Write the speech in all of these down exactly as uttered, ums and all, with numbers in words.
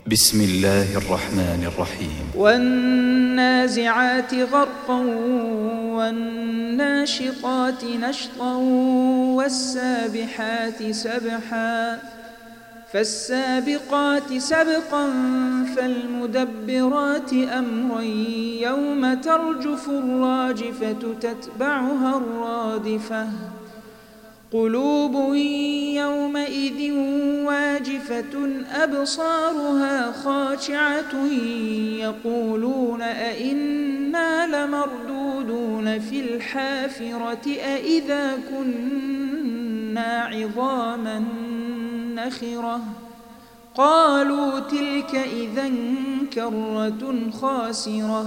بسم الله الرحمن الرحيم والنازعات غرقا والناشطات نشطا والسابحات سبحا فالسابقات سبقا فالمدبرات أمرا يوم ترجف الراجفة تتبعها الرادفة قلوب يومئذ واجفة أبصارها خاشعة يقولون أئنا لمردودون في الحافرة أئذا كنا عظاما نخرة قالوا تلك إذا كرة خاسرة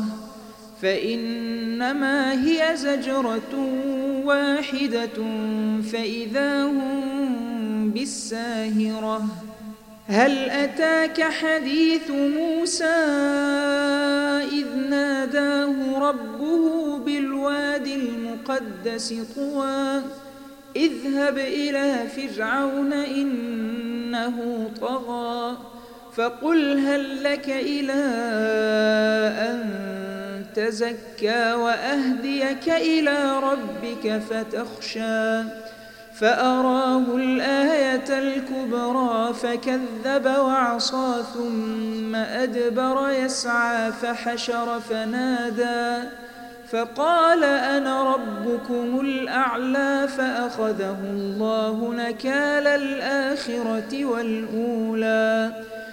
فإنما هي زجرة واحدة فإذا هم بالساهرة هل أتاك حديث موسى إذ ناداه ربه بالوادي المقدس طوى اذهب إلى فرعون إنه طغى فقل هل لك إلى أن تزكى وأهديك إلى ربك فتخشى فأراه الآية الكبرى فكذب وعصى ثم أدبر يسعى فحشر فنادى فقال أنا ربكم الأعلى فأخذه الله نكال الآخرة والأولى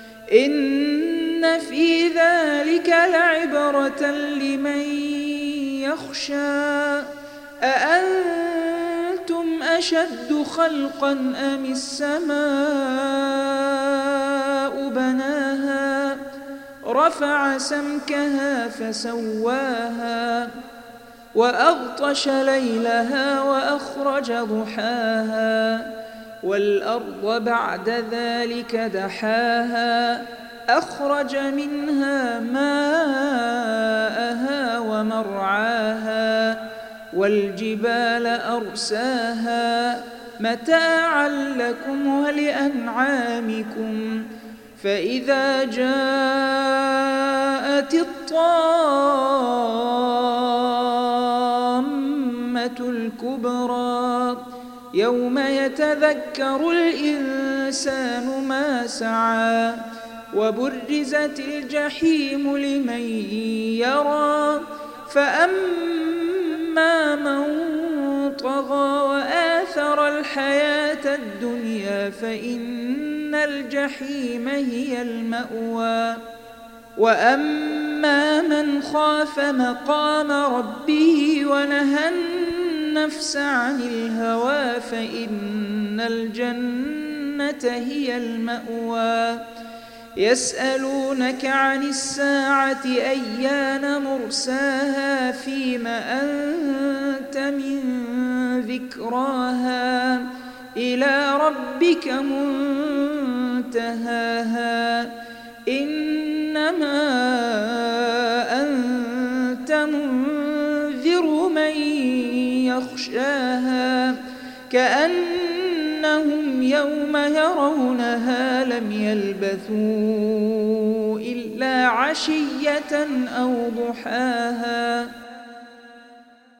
إن في ذلك لعبرة لمن يخشى أأنتم أشد خلقا أم السماء بناها رفع سمكها فسواها وأغطش ليلها وأخرج ضحاها والأرض بعد ذلك دحاها أخرج منها ماءها ومرعاها والجبال أرساها متاعا لكم ولأنعامكم فإذا جاءت الطامة الكبرى يوم يتذكر الإنسان ما سعى وبرزت الجحيم لمن يرى فأما من طغى وآثر الحياة الدنيا فإن الجحيم هي المأوى وأما من خاف مقام ربه ونهى النفس عن الهوى فإن الجنة هي المأوى يسألونك عن الساعة أيان مرساها فيم أنت من ذكراها إلى ربك منتهاها إنما أنت منذر من يخشاها كأنهم يوم يرونها لم يلبثوا إلا عشية أو ضحاها